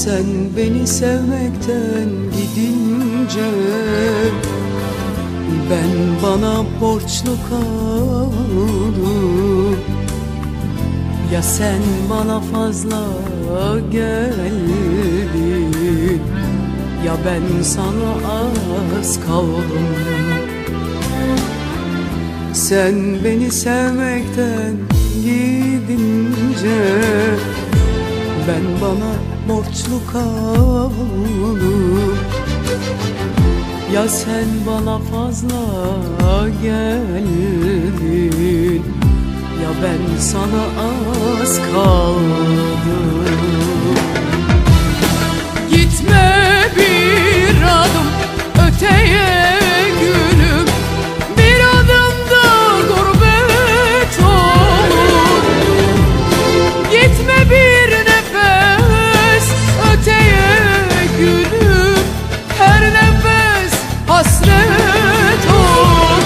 Sen beni sevmekten gidince ben bana borçlu kaldım. Ya sen bana fazla geldin, ya ben sana az kaldım. Sen beni sevmekten gidince ben bana borçlu kaldım. Ya sen bana fazla geldin, ya ben sana az kaldım. Gitme bir adım öteye gülüm, bir adım da gurbet olur. Gitme bir nefes öteye gülüm, her nefes hasret olur.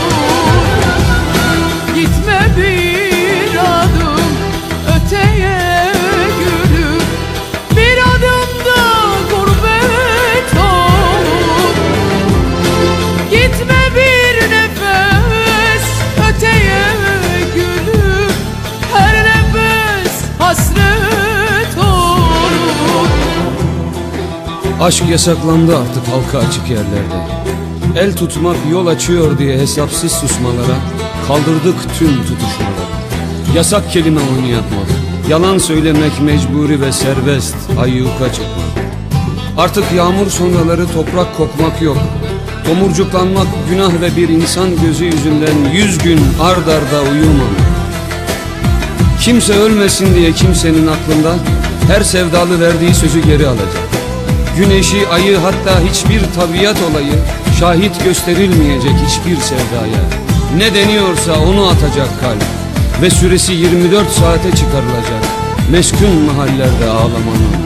Gitme bir adım öteye gülüm, bir adım da gurbet olur. Gitme bir nefes öteye gülüm, her nefes hasret olur. Aşk yasaklandı artık halka açık yerlerde. El tutmak yol açıyor diye hesapsız susmalara kaldırdık tüm tutuşmaları. Yasak kelime oynayatmak, yalan söylemek mecburi ve serbest, ayyuka çıkmak. Artık yağmur sonraları toprak kokmak yok. Tomurcuklanmak günah ve bir insan gözü yüzünden 100 gün ard arda uyumamak. Kimse ölmesin diye kimsenin aklında her sevdalı verdiği sözü geri alacak. Güneşi, ayı, hatta hiçbir tabiat olayı şahit gösterilmeyecek hiçbir sevdaya. Ne deniyorsa onu atacak kalp ve süresi 24 saate çıkarılacak meskun mahallerde ağlamanın.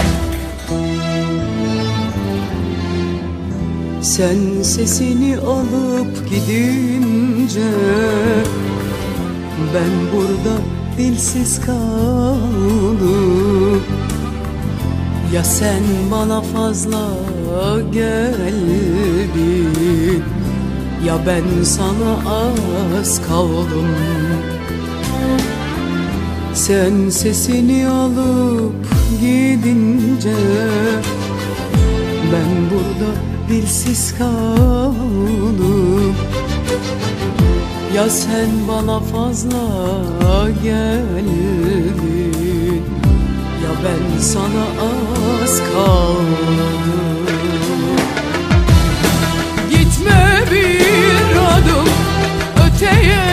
Sen sesini alıp gidince ben burada dilsiz kaldım. Ya sen bana fazla geldin, ya ben sana az kaldım. Sen sesini alıp gidince ben burada dilsiz kaldım. Ya sen bana fazla geldin, ya ben sana az kaldım. Gitme bir adım öteye